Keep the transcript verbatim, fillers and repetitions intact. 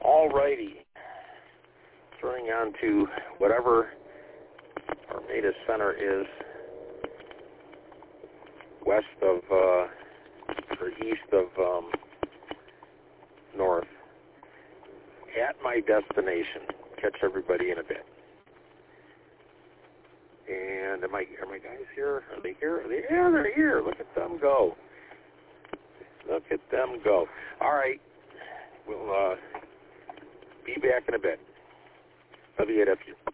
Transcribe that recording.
All righty. Turning on to whatever Armada Center is west of, uh, or east of um, north. At my destination. Catch everybody in a bit. And am I, are my guys here? Are they here? Are they, yeah, they're here. Look at them go. Look at them go. All right. We'll uh, be back in a bit. W eight F U.